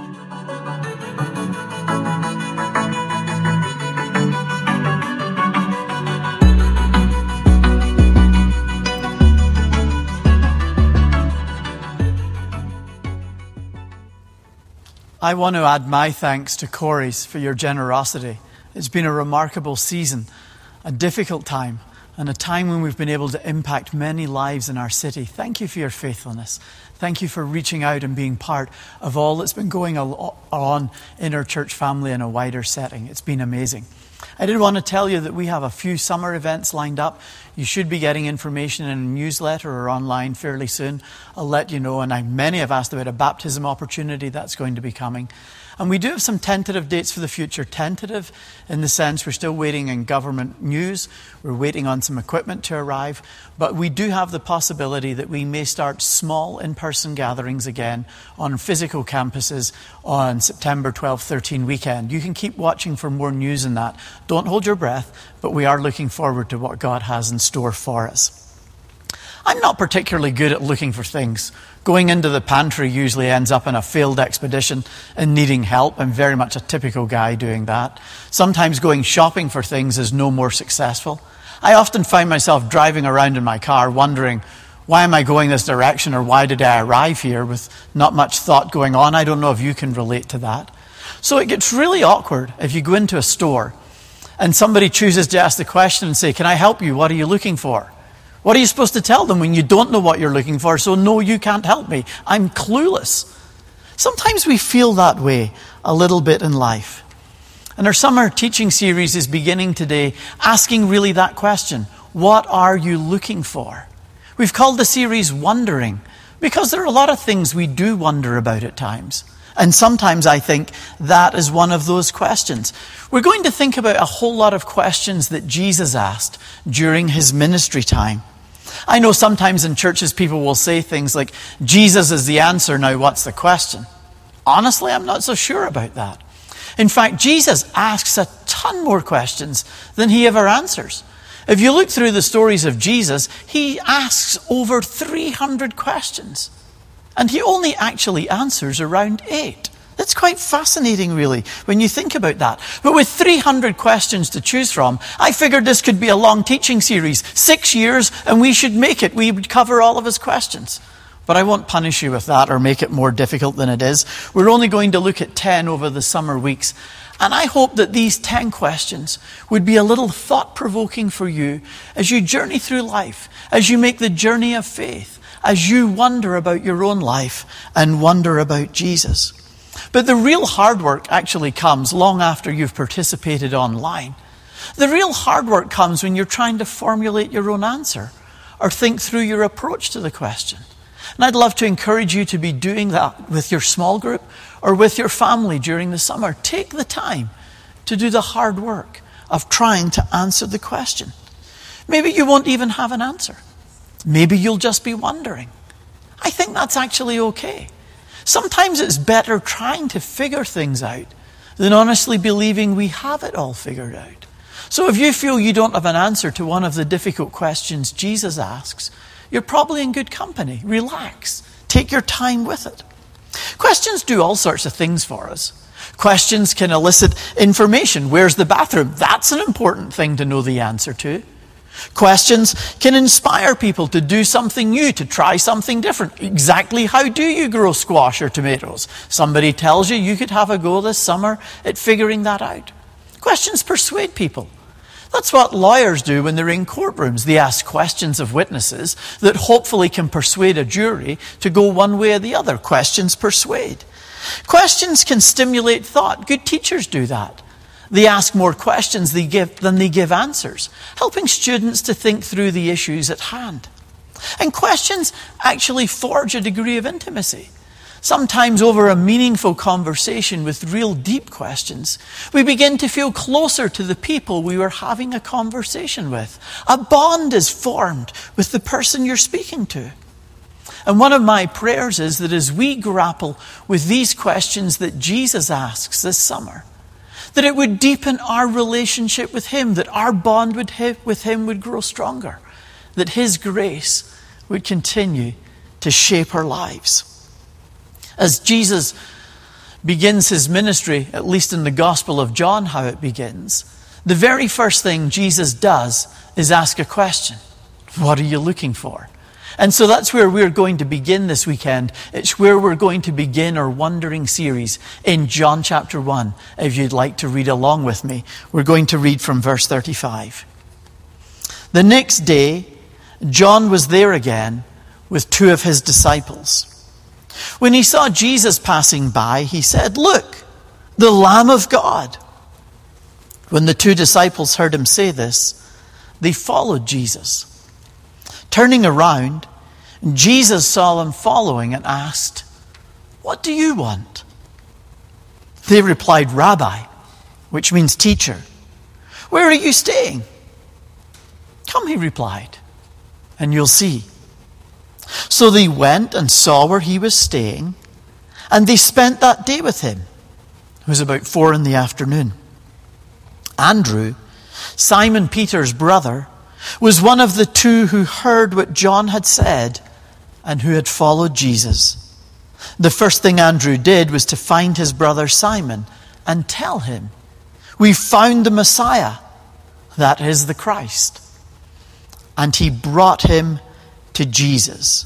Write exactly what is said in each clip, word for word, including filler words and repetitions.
I want to add my thanks to Corey's for your generosity. It's been a remarkable season, a difficult time, and a time when we've been able to impact many lives in our city. Thank you for your faithfulness. Thank you for reaching out and being part of all that's been going on in our church family in a wider setting. It's been amazing. I did want to tell you that we have a few summer events lined up. You should be getting information in a newsletter or online fairly soon. I'll let you know. And I, many have asked about a baptism opportunity that's going to be coming. And we do have some tentative dates for the future. Tentative in the sense we're still waiting on government news. We're waiting on some equipment to arrive. But we do have the possibility that we may start small in-person gatherings again on physical campuses on September twelfth, thirteenth weekend. You can keep watching for more news on that. Don't hold your breath, but we are looking forward to what God has in store for us. I'm not particularly good at looking for things. Going into the pantry usually ends up in a failed expedition and needing help. I'm very much a typical guy doing that. Sometimes going shopping for things is no more successful. I often find myself driving around in my car wondering, why am I going this direction, or why did I arrive here, with not much thought going on? I don't know if you can relate to that. So it gets really awkward if you go into a store and somebody chooses to ask the question and say, can I help you? What are you looking for? What are you supposed to tell them when you don't know what you're looking for? So, no, you can't help me. I'm clueless. Sometimes we feel that way a little bit in life. And our summer teaching series is beginning today asking really that question. What are you looking for? We've called the series Wondering, because there are a lot of things we do wonder about at times. And sometimes I think that is one of those questions. We're going to think about a whole lot of questions that Jesus asked during his ministry time. I know sometimes in churches people will say things like, Jesus is the answer, now what's the question? Honestly, I'm not so sure about that. In fact, Jesus asks a ton more questions than he ever answers. If you look through the stories of Jesus, he asks over three hundred questions. And he only actually answers around eight. That's quite fascinating, really, when you think about that. But with three hundred questions to choose from, I figured this could be a long teaching series. Six years, and we should make it. We would cover all of his questions. But I won't punish you with that or make it more difficult than it is. We're only going to look at ten over the summer weeks. And I hope that these ten questions would be a little thought-provoking for you as you journey through life, as you make the journey of faith, as you wonder about your own life and wonder about Jesus. But the real hard work actually comes long after you've participated online. The real hard work comes when you're trying to formulate your own answer or think through your approach to the question. And I'd love to encourage you to be doing that with your small group or with your family during the summer. Take the time to do the hard work of trying to answer the question. Maybe you won't even have an answer. Maybe you'll just be wondering. I think that's actually okay. Sometimes it's better trying to figure things out than honestly believing we have it all figured out. So if you feel you don't have an answer to one of the difficult questions Jesus asks, you're probably in good company. Relax. Take your time with it. Questions do all sorts of things for us. Questions can elicit information. Where's the bathroom? That's an important thing to know the answer to. Questions can inspire people to do something new, to try something different. Exactly how do you grow squash or tomatoes? Somebody tells you you could have a go this summer at figuring that out. Questions persuade people. That's what lawyers do when they're in courtrooms. They ask questions of witnesses that hopefully can persuade a jury to go one way or the other. Questions persuade. Questions can stimulate thought. Good teachers do that. They ask more questions they give, than they give answers, helping students to think through the issues at hand. And questions actually forge a degree of intimacy. Sometimes over a meaningful conversation with real deep questions, we begin to feel closer to the people we were having a conversation with. A bond is formed with the person you're speaking to. And one of my prayers is that as we grapple with these questions that Jesus asks this summer, that it would deepen our relationship with him, that our bond with him would grow stronger, that his grace would continue to shape our lives. As Jesus begins his ministry, at least in the Gospel of John, how it begins, the very first thing Jesus does is ask a question. What are you looking for? And so that's where we're going to begin this weekend. It's where we're going to begin our Wandering series in John chapter one. If you'd like to read along with me, we're going to read from verse thirty-five. The next day, John was there again with two of his disciples. When he saw Jesus passing by, he said, "Look, the Lamb of God." When the two disciples heard him say this, they followed Jesus. Turning around, Jesus saw them following and asked, "What do you want?" They replied, "Rabbi," which means teacher, "where are you staying?" "Come," he replied, "and you'll see." So they went and saw where he was staying, and they spent that day with him. It was about four in the afternoon. Andrew, Simon Peter's brother, was one of the two who heard what John had said and who had followed Jesus. The first thing Andrew did was to find his brother Simon and tell him, "We've found the Messiah," that is the Christ. And he brought him to Jesus.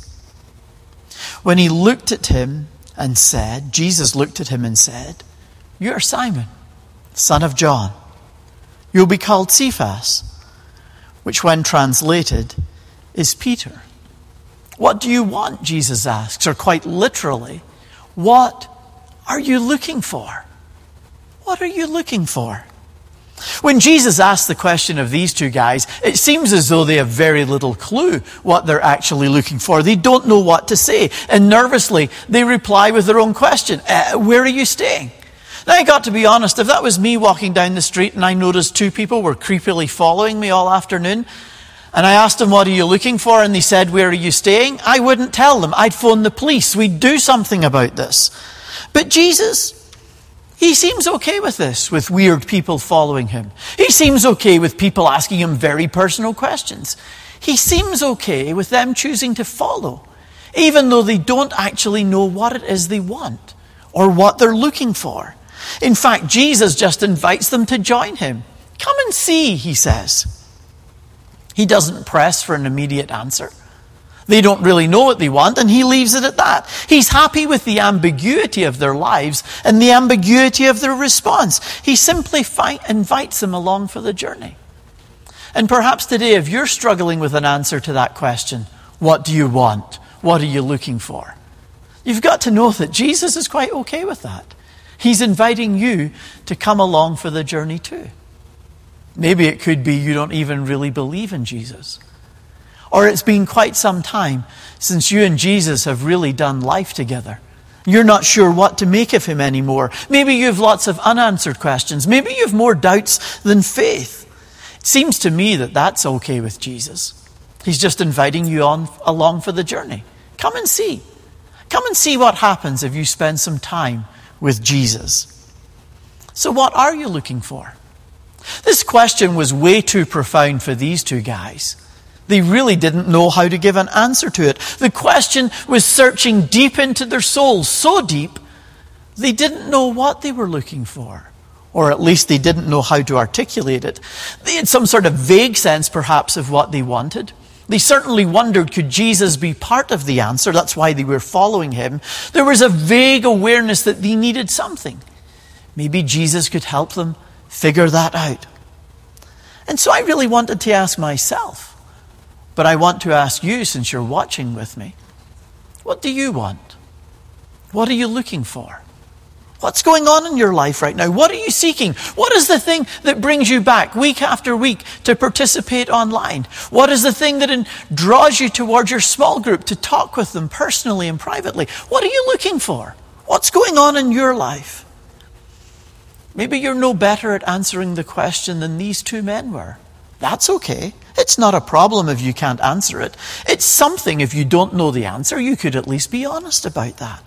When he looked at him and said, Jesus looked at him and said, "You are Simon, son of John. You'll be called Cephas," which when translated is Peter. "What do you want?" Jesus asks, or quite literally, what are you looking for? What are you looking for? When Jesus asks the question of these two guys, it seems as though they have very little clue what they're actually looking for. They don't know what to say. And nervously, they reply with their own question. Uh, where are you staying? Now, I got to be honest, if that was me walking down the street and I noticed two people were creepily following me all afternoon, and I asked them, "What are you looking for?" and they said, "Where are you staying?" I wouldn't tell them. I'd phone the police. We'd do something about this. But Jesus, he seems okay with this, with weird people following him. He seems okay with people asking him very personal questions. He seems okay with them choosing to follow, even though they don't actually know what it is they want or what they're looking for. In fact, Jesus just invites them to join him. "Come and see," he says. He doesn't press for an immediate answer. They don't really know what they want, and he leaves it at that. He's happy with the ambiguity of their lives and the ambiguity of their response. He simply fi- invites them along for the journey. And perhaps today, if you're struggling with an answer to that question, what do you want? What are you looking for? You've got to know that Jesus is quite okay with that. He's inviting you to come along for the journey too. Maybe it could be you don't even really believe in Jesus. Or it's been quite some time since you and Jesus have really done life together. You're not sure what to make of him anymore. Maybe you have lots of unanswered questions. Maybe you have more doubts than faith. It seems to me that that's okay with Jesus. He's just inviting you on along for the journey. Come and see. Come and see what happens if you spend some time with Jesus. So what are you looking for? This question was way too profound for these two guys. They really didn't know how to give an answer to it. The question was searching deep into their souls, so deep, they didn't know what they were looking for. Or at least they didn't know how to articulate it. They had some sort of vague sense, perhaps, of what they wanted. They certainly wondered, could Jesus be part of the answer? That's why they were following him. There was a vague awareness that they needed something. Maybe Jesus could help them figure that out. And so I really wanted to ask myself, but I want to ask you since you're watching with me, what do you want? What are you looking for? What's going on in your life right now? What are you seeking? What is the thing that brings you back week after week to participate online? What is the thing that in, draws you towards your small group to talk with them personally and privately? What are you looking for? What's going on in your life? Maybe you're no better at answering the question than these two men were. That's okay. It's not a problem if you can't answer it. It's something if you don't know the answer, you could at least be honest about that.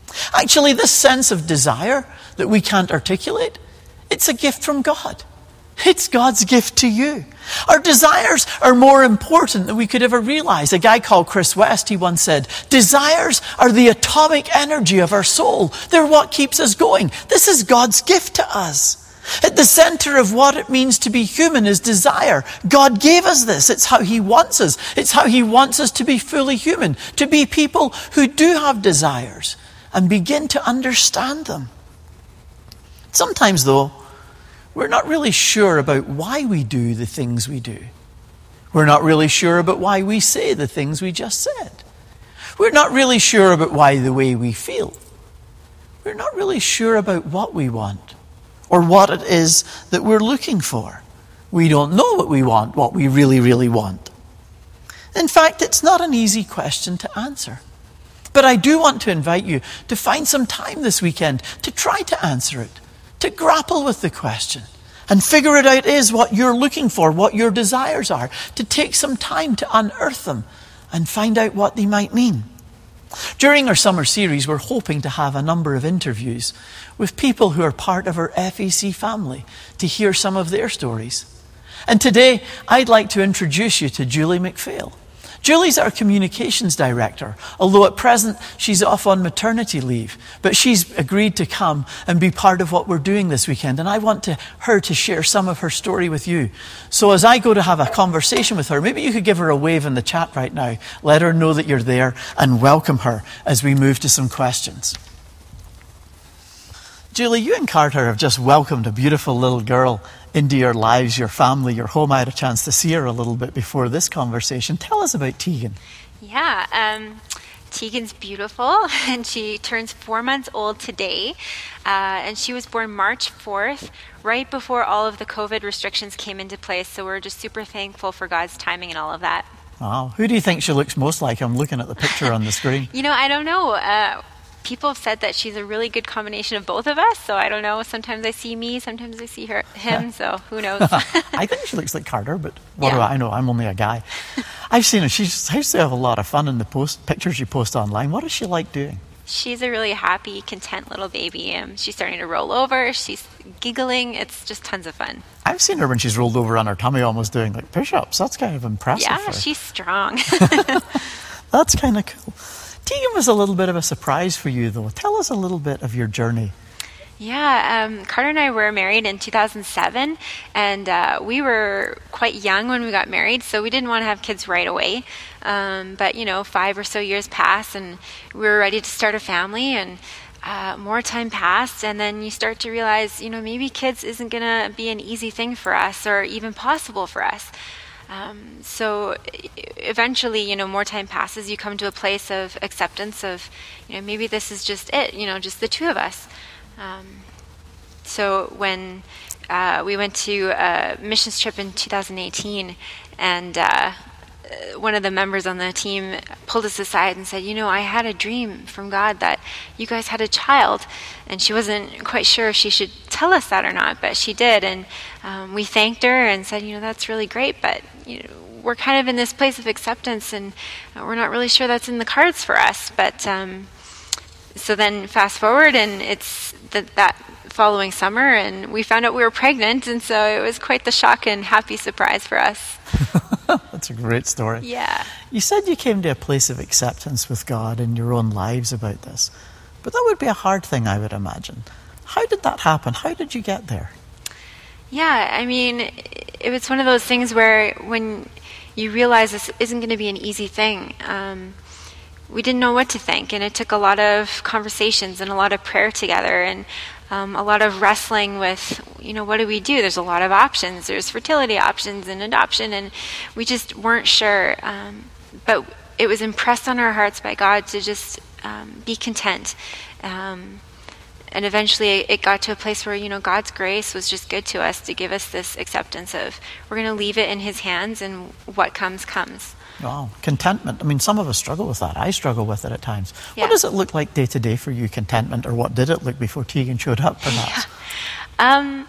Actually, this sense of desire that we can't articulate, it's a gift from God. It's God's gift to you. Our desires are more important than we could ever realize. A guy called Chris West, he once said, desires are the atomic energy of our soul. They're what keeps us going. This is God's gift to us. At the center of what it means to be human is desire. God gave us this. It's how he wants us. It's how he wants us to be fully human, to be people who do have desires and begin to understand them. Sometimes, though, we're not really sure about why we do the things we do. We're not really sure about why we say the things we just said. We're not really sure about why the way we feel. We're not really sure about what we want or what it is that we're looking for. We don't know what we want, what we really, really want. In fact, it's not an easy question to answer. But I do want to invite you to find some time this weekend to try to answer it, to grapple with the question and figure it out is what you're looking for, what your desires are, to take some time to unearth them and find out what they might mean. During our summer series, we're hoping to have a number of interviews with people who are part of our F E C family to hear some of their stories. And today, I'd like to introduce you to Julie McPhail. Julie's our communications director, although at present she's off on maternity leave. But she's agreed to come and be part of what we're doing this weekend. And I want to, her to share some of her story with you. So as I go to have a conversation with her, maybe you could give her a wave in the chat right now. Let her know that you're there and welcome her as we move to some questions. Julie, you and Carter have just welcomed a beautiful little girl into your lives, your family, your home. I had a chance to see her a little bit before this conversation. Tell us about Tegan. Yeah, um, Tegan's beautiful, and she turns four months old today. Uh, and she was born March fourth, right before all of the COVID restrictions came into place. So we're just super thankful for God's timing and all of that. Wow. Who do you think she looks most like? I'm looking at the picture on the screen. You know, I don't know. Uh, People have said that she's a really good combination of both of us, so I don't know. Sometimes I see me, sometimes I see her, him, so who knows? I think she looks like Carter, but what yeah. do I know? I'm only a guy. I've seen her. She seems to have a lot of fun in the post pictures you post online. What does she like doing? She's a really happy, content little baby. Um, she's starting to roll over. She's giggling. It's just tons of fun. I've seen her when she's rolled over on her tummy almost doing like push-ups. That's kind of impressive. Yeah, she's strong. That's kind of cool. Tegan was a little bit of a surprise for you, though. Tell us a little bit of your journey. Yeah, um, Carter and I were married in two thousand seven, and uh, we were quite young when we got married, so we didn't want to have kids right away. Um, but, you know, five or so years passed, and we were ready to start a family, and uh, more time passed, and then you start to realize, you know, maybe kids isn't going to be an easy thing for us or even possible for us. Um, so eventually, you know, more time passes, you come to a place of acceptance of, you know, maybe this is just it, you know, just the two of us. Um, so when uh, we went to a missions trip in two thousand eighteen, and uh, one of the members on the team pulled us aside and said, you know, I had a dream from God that you guys had a child. And she wasn't quite sure if she should tell us that or not, but she did. And um, we thanked her and said, you know, that's really great, but you know, we're kind of in this place of acceptance, and we're not really sure that's in the cards for us. But um, so then fast forward, and it's the, that following summer, and we found out we were pregnant, and so it was quite the shock and happy surprise for us. That's a great story. Yeah. You said you came to a place of acceptance with God in your own lives about this, but that would be a hard thing, I would imagine. How did that happen? How did you get there? Yeah, I mean, it was one of those things where when you realize this isn't going to be an easy thing, um, we didn't know what to think, and it took a lot of conversations and a lot of prayer together, and um, a lot of wrestling with, you know, what do we do? There's a lot of options. There's fertility options and adoption, and we just weren't sure. Um, but it was impressed on our hearts by God to just um, be content. Um, and eventually it got to a place where, you know, God's grace was just good to us to give us this acceptance of we're going to leave it in his hands, and what comes, comes. Wow. Contentment. I mean, some of us struggle with that. I struggle with it at times. Yeah. What does it look like day to day for you, contentment, or what did it look before Tegan showed up, perhaps? Yeah. Um,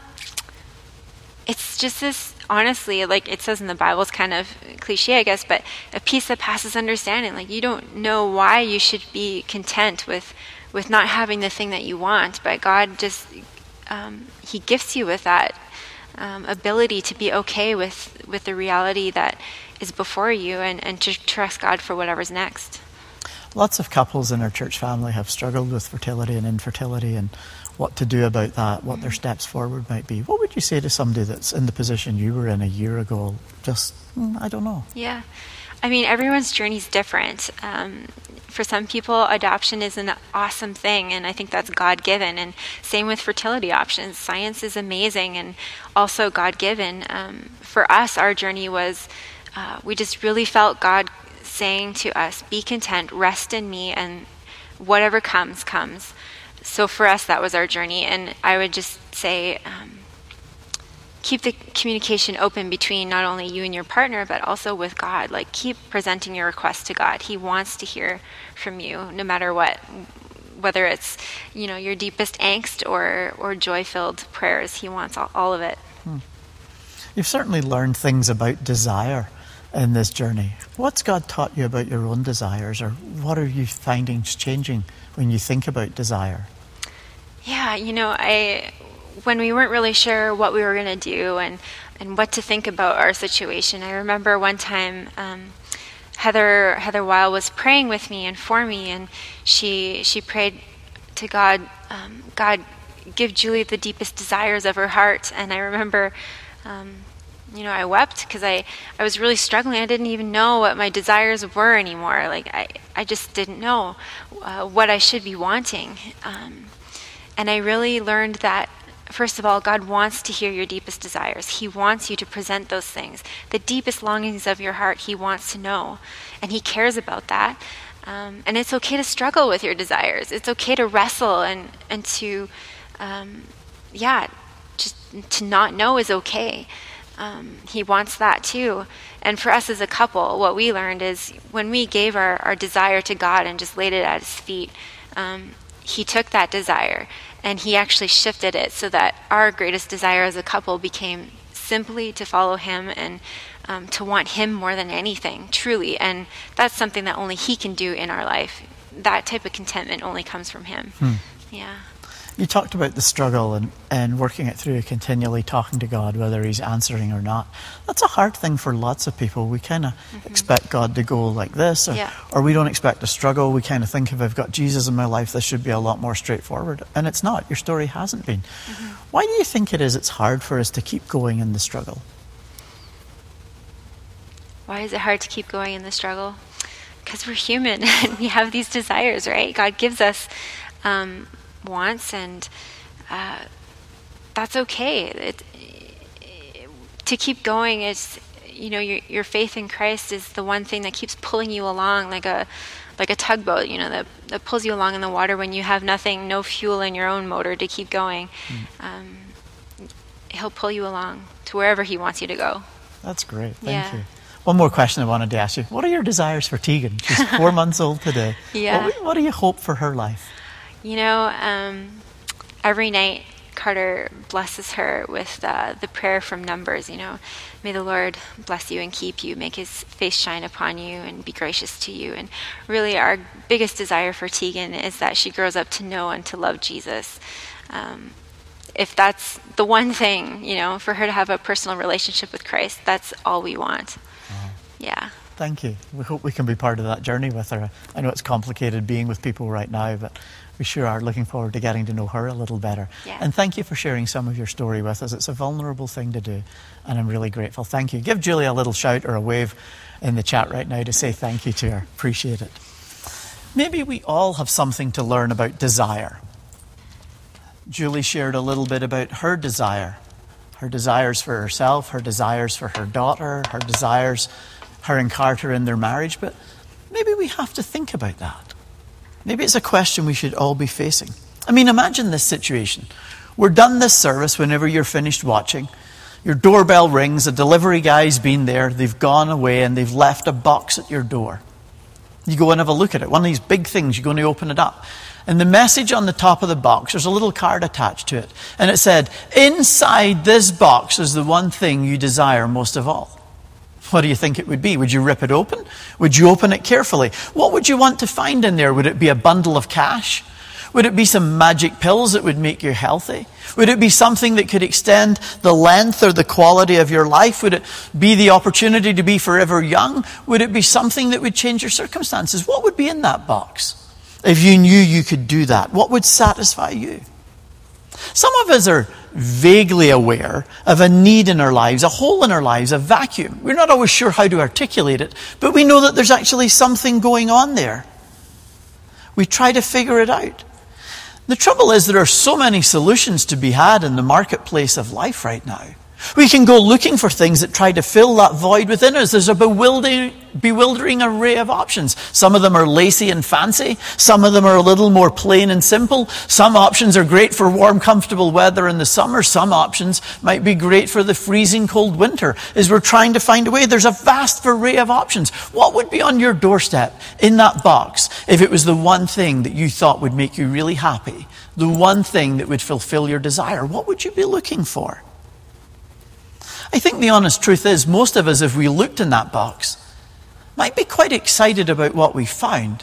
it's just this, honestly, like it says in the Bible, it's kind of cliche, I guess, but a peace that passes understanding. Like, you don't know why you should be content with with not having the thing that you want, but God just, um, he gifts you with that. um, ability to be okay with, with the reality that is before you, and, and to trust God for whatever's next. Lots of couples in our church family have struggled with fertility and infertility and what to do about that, what their steps forward might be. What would you say to somebody that's in the position you were in a year ago? Just, I don't know. Yeah. I mean, everyone's journey is different. Um, for some people, adoption is an awesome thing, and I think that's God-given. And same with fertility options. Science is amazing and also God-given. Um, for us, our journey was, uh, we just really felt God saying to us, be content, rest in me, and whatever comes, comes. So for us, that was our journey. And I would just say, um, keep the communication open between not only you and your partner, but also with God. Like, keep presenting your request to God. He wants to hear from you, no matter what, whether it's, you know, your deepest angst or, or joy-filled prayers. He wants all, all of it. Hmm. You've certainly learned things about desire in this journey. What's God taught you about your own desires, or what are you finding changing when you think about desire? Yeah, you know, I when we weren't really sure what we were going to do and, and what to think about our situation, I remember one time um, Heather Heather Weil was praying with me and for me, and she she prayed to God, um, God, give Julie the deepest desires of her heart. And I remember, um, you know, I wept because I, I was really struggling. I didn't even know what my desires were anymore. Like, I, I just didn't know uh, what I should be wanting. Um, and I really learned that, first of all, God wants to hear your deepest desires. He wants you to present those things. The deepest longings of your heart, He wants to know. And He cares about that. Um, and it's okay to struggle with your desires. It's okay to wrestle and, and to, um, yeah, just to not know is okay. Um, he wants that too. And for us as a couple, what we learned is when we gave our, our desire to God and just laid it at His feet, um, He took that desire and He actually shifted it so that our greatest desire as a couple became simply to follow Him and um, to want Him more than anything, truly. And that's something that only He can do in our life. That type of contentment only comes from Him. Hmm. Yeah. You talked about the struggle and, and working it through, continually talking to God, whether He's answering or not. That's a hard thing for lots of people. We kind of mm-hmm. expect God to go like this, or, yeah. or we don't expect a struggle. We kind of think, if I've got Jesus in my life, this should be a lot more straightforward. And it's not. Your story hasn't been. Mm-hmm. Why do you think it is it's hard for us to keep going in the struggle? Why is it hard to keep going in the struggle? Because we're human and we have these desires, right? God gives us um, wants, and uh, that's okay. It, it, to keep going is, you know, your, your faith in Christ is the one thing that keeps pulling you along, like a like a tugboat, you know, that, that pulls you along in the water when you have nothing, no fuel in your own motor to keep going. Mm. Um, he'll pull you along to wherever He wants you to go. That's great. Thank yeah. you. One more question I wanted to ask you. What are your desires for Tegan? She's four months old today. Yeah. What, what do you hope for her life? You know, um, every night Carter blesses her with uh, the prayer from Numbers, you know, may the Lord bless you and keep you, make His face shine upon you and be gracious to you. And really our biggest desire for Tegan is that she grows up to know and to love Jesus. Um, if that's the one thing, you know, for her to have a personal relationship with Christ, that's all we want. Uh-huh. Yeah. Thank you. We hope we can be part of that journey with her. I know it's complicated being with people right now, but we sure are looking forward to getting to know her a little better. Yeah. And thank you for sharing some of your story with us. It's a vulnerable thing to do, and I'm really grateful. Thank you. Give Julie a little shout or a wave in the chat right now to say thank you to her. Appreciate it. Maybe we all have something to learn about desire. Julie shared a little bit about her desire, her desires for herself, her desires for her daughter, her desires, her and Carter in their marriage, but maybe we have to think about that. Maybe it's a question we should all be facing. I mean, imagine this situation. We're done this service whenever you're finished watching. Your doorbell rings, a delivery guy's been there, they've gone away and they've left a box at your door. You go and have a look at it. One of these big things, you're going to open it up. And the message on the top of the box, there's a little card attached to it. And it said, inside this box is the one thing you desire most of all. What do you think it would be? Would you rip it open? Would you open it carefully? What would you want to find in there? Would it be a bundle of cash? Would it be some magic pills that would make you healthy? Would it be something that could extend the length or the quality of your life? Would it be the opportunity to be forever young? Would it be something that would change your circumstances? What would be in that box if you knew you could do that? What would satisfy you? Some of us are vaguely aware of a need in our lives, a hole in our lives, a vacuum. We're not always sure how to articulate it, but we know that there's actually something going on there. We try to figure it out. The trouble is there are so many solutions to be had in the marketplace of life right now. We can go looking for things that try to fill that void within us. There's a bewildering, bewildering array of options. Some of them are lacy and fancy. Some of them are a little more plain and simple. Some options are great for warm, comfortable weather in the summer. Some options might be great for the freezing cold winter. As we're trying to find a way, there's a vast array of options. What would be on your doorstep in that box if it was the one thing that you thought would make you really happy? The one thing that would fulfill your desire? What would you be looking for? I think the honest truth is, most of us, if we looked in that box, might be quite excited about what we found,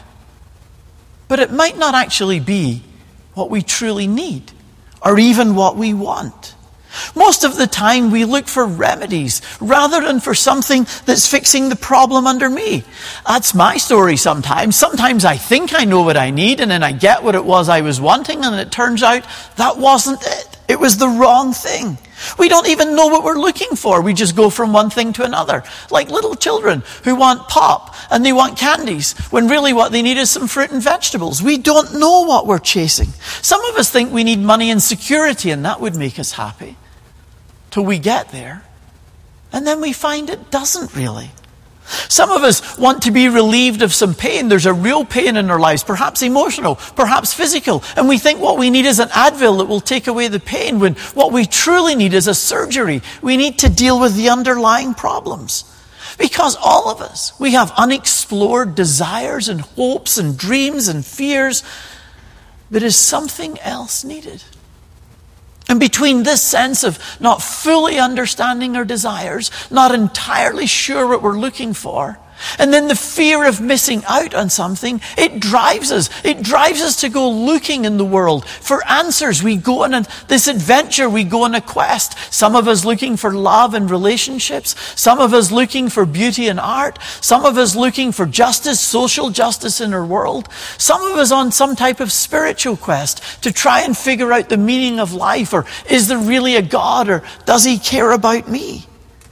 but it might not actually be what we truly need, or even what we want. Most of the time, we look for remedies rather than for something that's fixing the problem under me. That's my story sometimes. Sometimes I think I know what I need, and then I get what it was I was wanting, and it turns out that wasn't it. It was the wrong thing. We don't even know what we're looking for. We just go from one thing to another. Like little children who want pop and they want candies when really what they need is some fruit and vegetables. We don't know what we're chasing. Some of us think we need money and security and that would make us happy. Till we get there. And then we find it doesn't really. Some of us want to be relieved of some pain. There's a real pain in our lives, perhaps emotional, perhaps physical. And we think what we need is an Advil that will take away the pain, when what we truly need is a surgery. We need to deal with the underlying problems. Because all of us, we have unexplored desires and hopes and dreams and fears. There is something else needed. And between this sense of not fully understanding our desires, not entirely sure what we're looking for, and then the fear of missing out on something, it drives us. It drives us to go looking in the world for answers. We go on a, this adventure, we go on a quest. Some of us looking for love and relationships. Some of us looking for beauty and art. Some of us looking for justice, social justice in our world. Some of us on some type of spiritual quest to try and figure out the meaning of life, or is there really a God, or does he care about me?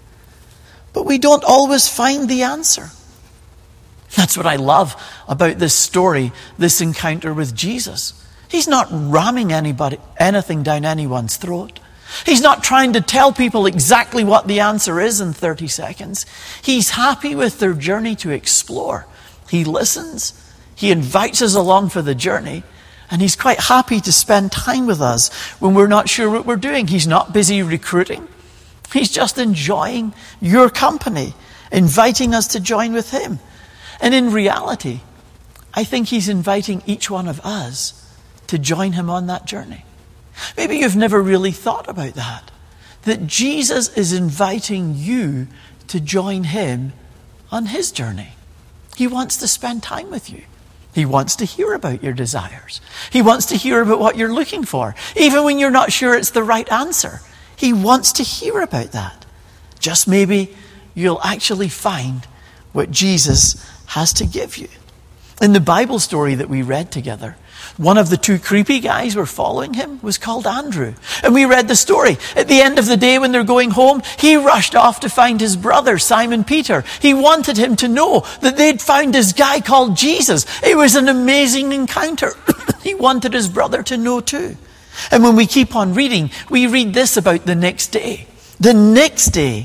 But we don't always find the answer. That's what I love about this story, this encounter with Jesus. He's not ramming anybody, anything down anyone's throat. He's not trying to tell people exactly what the answer is in thirty seconds. He's happy with their journey to explore. He listens. He invites us along for the journey. And he's quite happy to spend time with us when we're not sure what we're doing. He's not busy recruiting. He's just enjoying your company, inviting us to join with him. And in reality, I think he's inviting each one of us to join him on that journey. Maybe you've never really thought about that. That Jesus is inviting you to join him on his journey. He wants to spend time with you. He wants to hear about your desires. He wants to hear about what you're looking for. Even when you're not sure it's the right answer. He wants to hear about that. Just maybe you'll actually find what Jesus has to give you. In the Bible story that we read together, one of the two creepy guys who were following him was called Andrew. And we read the story. At the end of the day when they're going home, he rushed off to find his brother, Simon Peter. He wanted him to know that they'd found this guy called Jesus. It was an amazing encounter. He wanted his brother to know too. And when we keep on reading, we read this about the next day. The next day,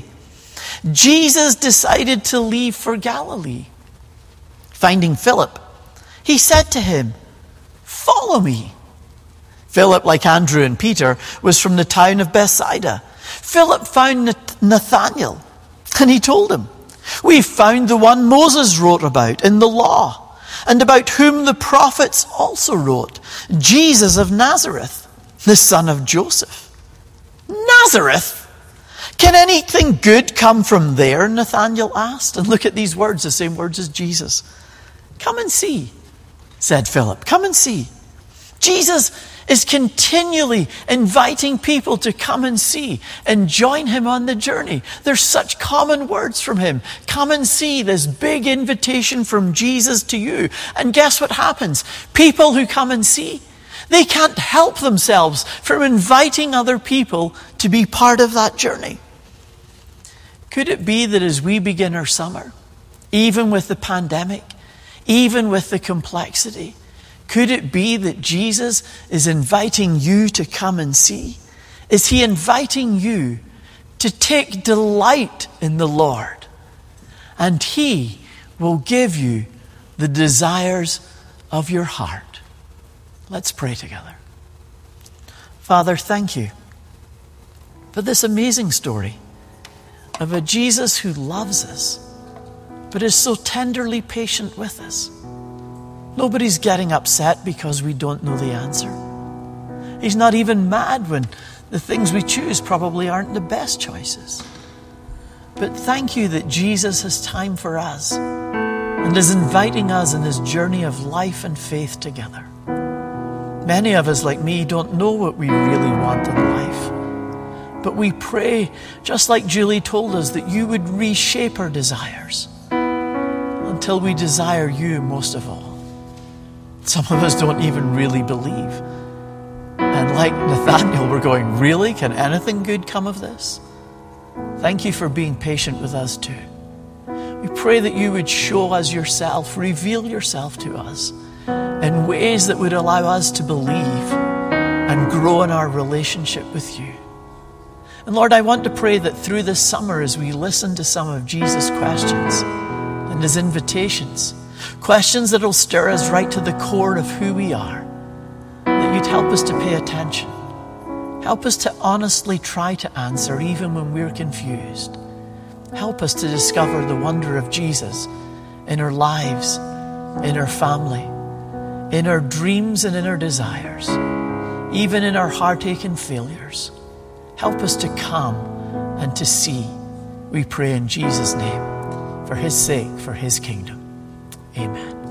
Jesus decided to leave for Galilee. Finding Philip, he said to him, "Follow me." Philip, like Andrew and Peter, was from the town of Bethsaida. Philip found Nathanael, and he told him, "We found the one Moses wrote about in the law, and about whom the prophets also wrote, Jesus of Nazareth, the son of Joseph." Nazareth? Can anything good come from there? Nathanael asked. And look at these words, the same words as Jesus. "Come and see," said Philip. "Come and see." Jesus is continually inviting people to come and see and join him on the journey. There's such common words from him. Come and see, this big invitation from Jesus to you. And guess what happens? People who come and see, they can't help themselves from inviting other people to be part of that journey. Could it be that as we begin our summer, even with the pandemic, even with the complexity, could it be that Jesus is inviting you to come and see? Is he inviting you to take delight in the Lord? And he will give you the desires of your heart. Let's pray together. Father, thank you for this amazing story of a Jesus who loves us, but is so tenderly patient with us. Nobody's getting upset because we don't know the answer. He's not even mad when the things we choose probably aren't the best choices. But thank you that Jesus has time for us and is inviting us in this journey of life and faith together. Many of us, like me, don't know what we really want in life. But we pray, just like Julie told us, that you would reshape our desires until we desire you most of all. Some of us don't even really believe. And like Nathaniel, we're going, really? Can anything good come of this? Thank you for being patient with us too. We pray that you would show us yourself, reveal yourself to us in ways that would allow us to believe and grow in our relationship with you. And Lord, I want to pray that through this summer, as we listen to some of Jesus' questions and his invitations, questions that will stir us right to the core of who we are, that you'd help us to pay attention. Help us to honestly try to answer even when we're confused. Help us to discover the wonder of Jesus in our lives, in our family, in our dreams and in our desires, even in our heartache and failures. Help us to come and to see, we pray in Jesus' name, for his sake, for his kingdom. Amen.